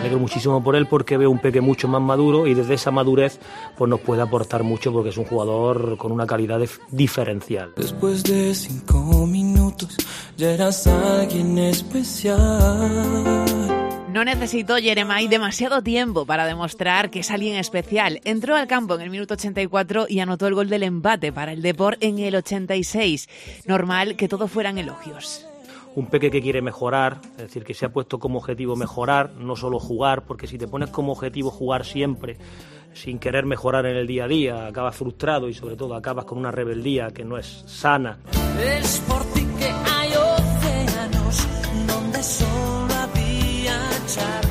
alegro muchísimo por él porque veo un Peque mucho más maduro y desde esa madurez pues nos puede aportar mucho porque es un jugador con una calidad diferencial. Después de 5 minutos ya eras alguien especial. No necesitó Yeremay demasiado tiempo para demostrar que es alguien especial. Entró al campo en el minuto 84 y anotó el gol del empate para el Depor en el 86. Normal que todo fueran elogios. Un Peque que quiere mejorar, es decir, que se ha puesto como objetivo mejorar, no solo jugar, porque si te pones como objetivo jugar siempre, sin querer mejorar en el día a día, acabas frustrado y sobre todo acabas con una rebeldía que no es sana. Es por ti que hay océanos donde solo había charcos.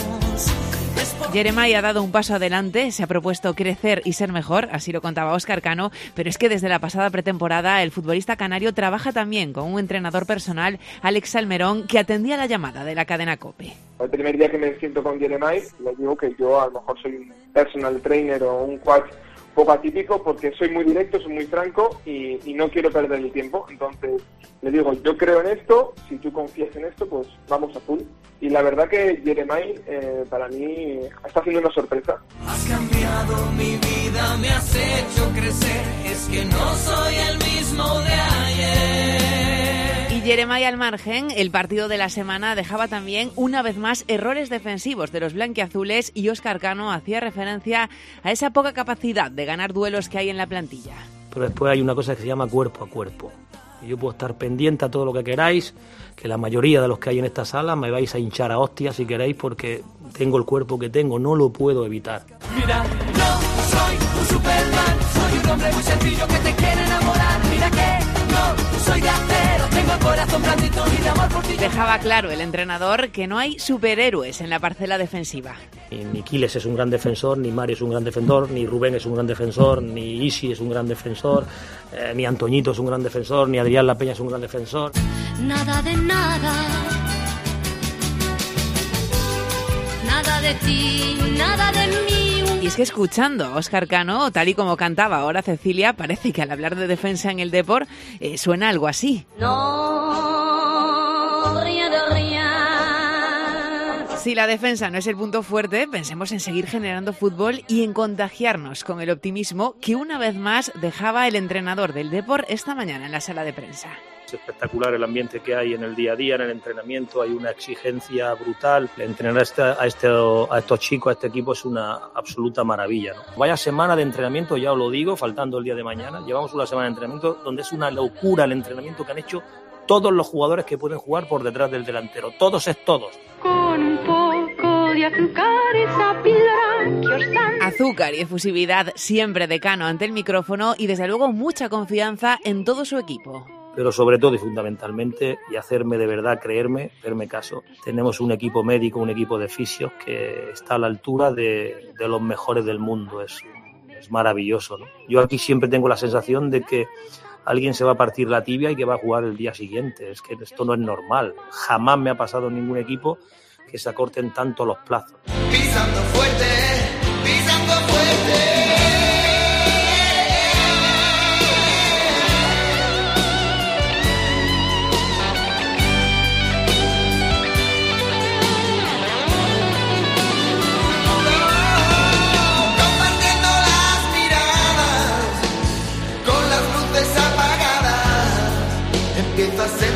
Yeremay ha dado un paso adelante, se ha propuesto crecer y ser mejor, así lo contaba Óscar Cano, pero es que desde la pasada pretemporada el futbolista canario trabaja también con un entrenador personal, Alex Salmerón, que atendía la llamada de la cadena COPE. El primer día que me siento con Yeremay, le digo que yo a lo mejor soy un personal trainer o un coach un poco atípico porque soy muy directo, soy muy franco y no quiero perder el tiempo. Entonces le digo, yo creo en esto, si tú confías en esto, pues vamos a full. Y la verdad que Yeremay para mí está haciendo una sorpresa. Has cambiado mi vida, me has hecho crecer, es que no soy el mismo de ayer. Y Yeremay al margen, el partido de la semana dejaba también una vez más errores defensivos de los blanquiazules y Óscar Cano hacía referencia a esa poca capacidad de ganar duelos que hay en la plantilla. Pero después hay una cosa que se llama cuerpo a cuerpo. Y yo puedo estar pendiente a todo lo que queráis, que la mayoría de los que hay en esta sala me vais a hinchar a hostias si queréis porque tengo el cuerpo que tengo, no lo puedo evitar. Mira, no soy un Superman, soy un hombre muy sencillo que te quiere enamorar. Mira que no soy de acero, tengo el corazón blandito y de amor por ti. Dejaba claro el entrenador que no hay superhéroes en la parcela defensiva. Ni Quiles es un gran defensor, ni Mario es un gran defensor, ni Rubén es un gran defensor, ni Isi es un gran defensor, ni Antoñito es un gran defensor, ni Adrián Lapeña es un gran defensor. Nada de nada, nada de ti, nada de mí. Y es que escuchando a Óscar Cano, tal y como cantaba ahora Cecilia, parece que al hablar de defensa en el Depor suena algo así. No, rien de rien. Si la defensa no es el punto fuerte, pensemos en seguir generando fútbol y en contagiarnos con el optimismo que una vez más dejaba el entrenador del Depor esta mañana en la sala de prensa. Es espectacular el ambiente que hay en el día a día, en el entrenamiento, hay una exigencia brutal. Entrenar a estos chicos, a este equipo es una absoluta maravilla, ¿no? Vaya semana de entrenamiento, ya os lo digo, faltando el día de mañana. Llevamos una semana de entrenamiento donde es una locura el entrenamiento que han hecho todos los jugadores que pueden jugar por detrás del delantero. Todos es todos. Con un poco de azúcar, esa píldora que os dan. Azúcar y efusividad siempre de Cano ante el micrófono y desde luego mucha confianza en todo su equipo. Pero sobre todo y fundamentalmente, y hacerme de verdad creerme, hacerme caso, tenemos un equipo médico, un equipo de fisios que está a la altura de los mejores del mundo. Es maravilloso, ¿no? Yo aquí siempre tengo la sensación de que alguien se va a partir la tibia y que va a jugar el día siguiente. Es que esto no es normal. Jamás me ha pasado en ningún equipo que se acorten tanto los plazos. Pisando fuerte, pisando fuerte. Empieza a ser